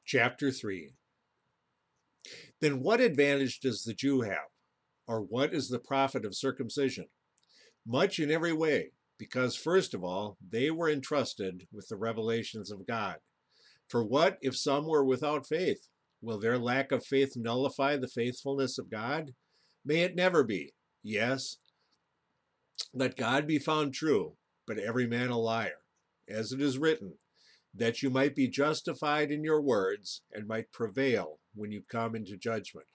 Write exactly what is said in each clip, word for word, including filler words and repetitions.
Chapter three. Then what advantage does the Jew have? Or what is the profit of circumcision? Much in every way, because first of all, they were entrusted with the revelations of God. For what if some were without faith? Will their lack of faith nullify the faithfulness of God? May it never be. Yes, let God be found true, but every man a liar. As it is written, that you might be justified in your words and might prevail when you come into judgment.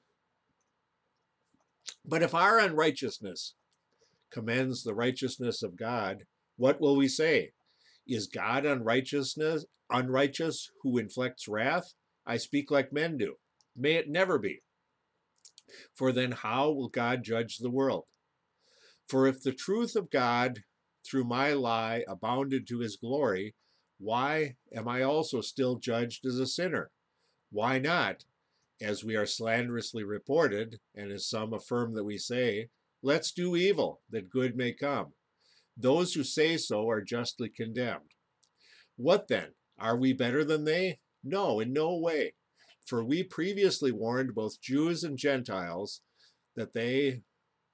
But if our unrighteousness commends the righteousness of God, what will we say? Is God unrighteousness unrighteous who inflicts wrath? I speak like men do. May it never be. For then how will God judge the world? For if the truth of God through my lie abounded to his glory, why am I also still judged as a sinner? Why not, as we are slanderously reported, and as some affirm that we say, let's do evil, that good may come? Those who say so are justly condemned. What then? Are we better than they? No, in no way. For we previously warned both Jews and Gentiles that they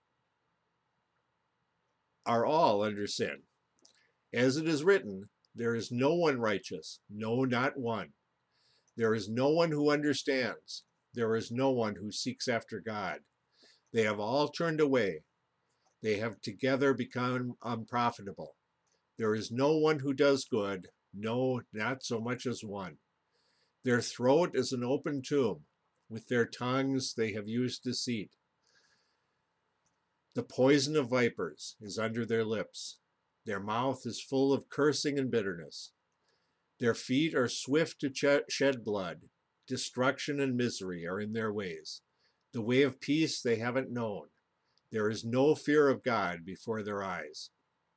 are all under sin. As it is written, there is no one righteous, no, not one. There is no one who understands. There is no one who seeks after God. They have all turned away. They have together become unprofitable. There is no one who does good, no, not so much as one. Their throat is an open tomb. With their tongues they have used deceit. The poison of vipers is under their lips. Their mouth is full of cursing and bitterness. Their feet are swift to ch- shed blood. Destruction and misery are in their ways. The way of peace they haven't known. There is no fear of God before their eyes.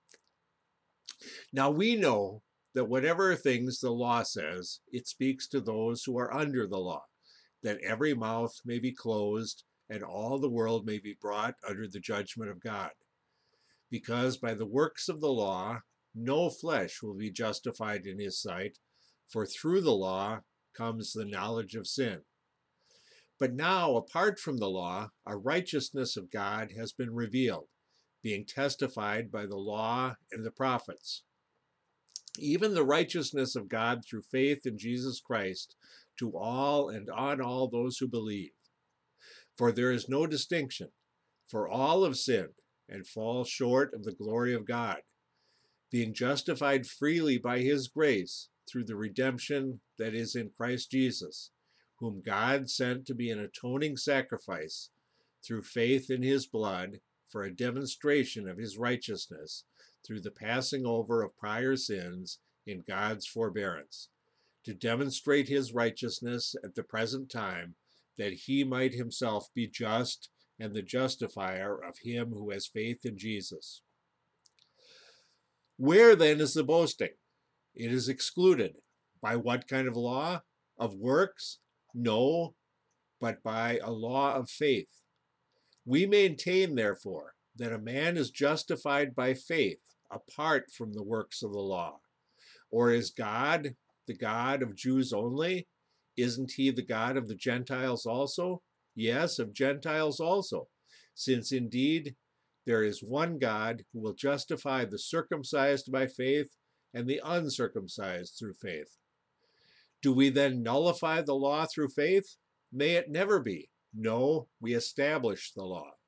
Now we know that whatever things the law says, it speaks to those who are under the law, that every mouth may be closed and all the world may be brought under the judgment of God. Because by the works of the law, no flesh will be justified in his sight, for through the law comes the knowledge of sin. But now, apart from the law, a righteousness of God has been revealed, being testified by the law and the prophets. Even the righteousness of God through faith in Jesus Christ to all and on all those who believe. For there is no distinction, for all have sinned and fall short of the glory of God, being justified freely by his grace through the redemption that is in Christ Jesus, whom God sent to be an atoning sacrifice through faith in his blood for a demonstration of his righteousness through the passing over of prior sins in God's forbearance, to demonstrate his righteousness at the present time, that he might himself be just and the justifier of him who has faith in Jesus. Where then is the boasting? It is excluded. By what kind of law? Of works? No, but by a law of faith. We maintain, therefore, that a man is justified by faith apart from the works of the law. Or is God the God of Jews only? Isn't he the God of the Gentiles also? Yes, of Gentiles also, since indeed there is one God who will justify the circumcised by faith and the uncircumcised through faith. Do we then nullify the law through faith? May it never be. No, we establish the law.